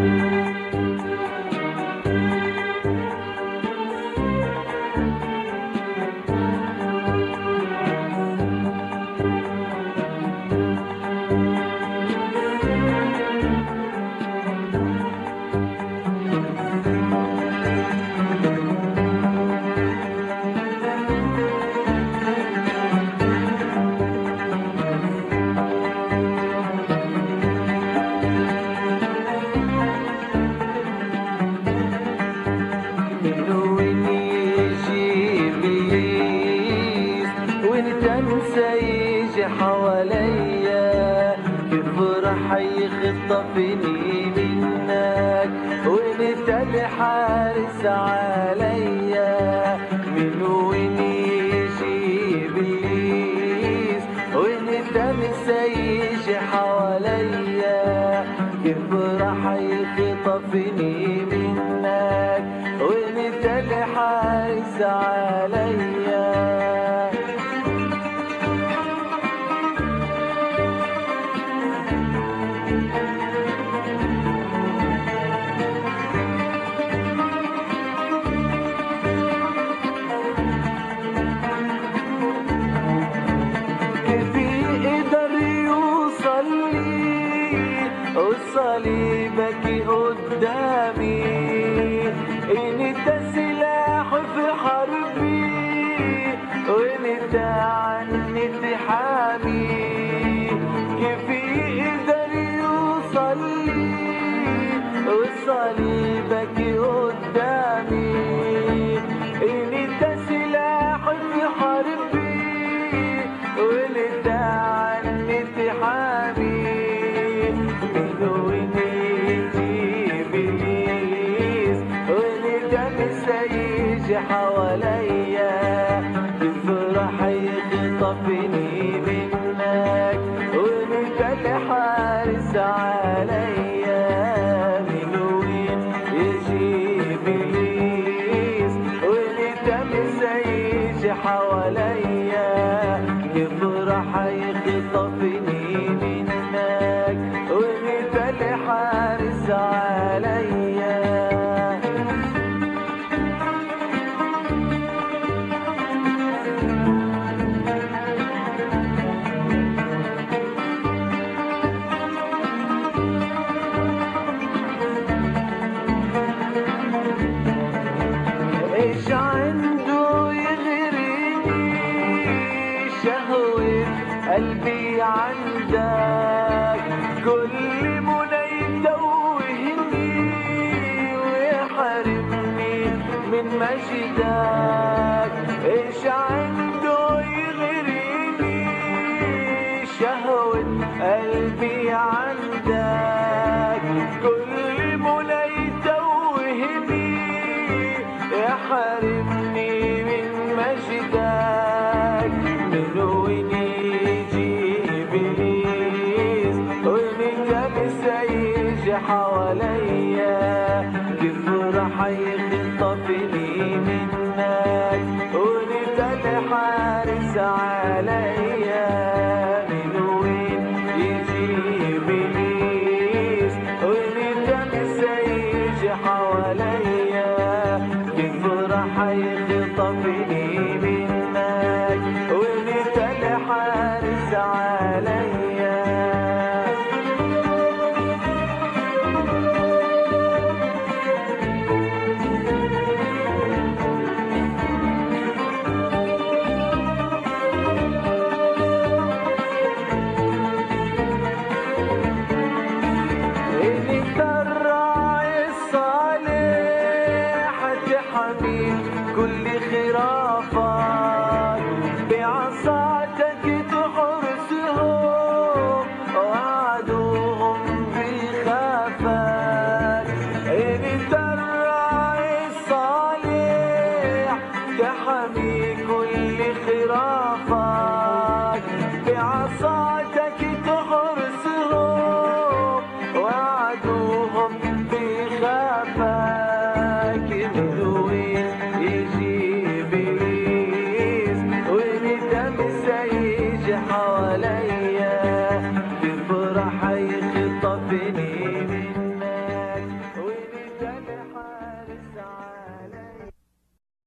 يجي حواليا يفرح يخطفني منك وانت الحارس عليا. من وين يجي ابليس وانت يجي حواليا يفرح يخطفني منك وانت الحارس عليا. صليبك قدامي انت سلاح في حربي وانت عني تحامي. كيف يقدر يوصل لي وصليبك قدامي انت سلاح في حربي وانت عني تحامي. يجي حواليا يفرح يخطفني منك وانت الحارس عليا. من وين يجي ابليس وانت يجي حواليا يفرح يخطفني منك وانت الحارس عليا. ايش عنده يغريني شهوة قلبي عندك كل منى يتوهني ويحرمني من مجدك. ايش عنده يغريني شهوة قلبي عندك كل منى يتوهني يحرمني من مجدك. من وين يجي ابليس وانت يجي حواليا يفرح يخطفني منك وانت الحارس عليا. من وين يجي ابليس وانت يجي حواليا يفرح يخطفني منك وانت الحارس عليا. انت الراعي الصالح تحمي كل خرافات بعصاتك تحرسهم وعدوهم بخافات. انت الراعي الصالح تحمي كل خرافات بعصاتك تحرسهم وعدوهم بخافات. من وين يجي ابليس وانت يجي حواليا يفرح يخطفني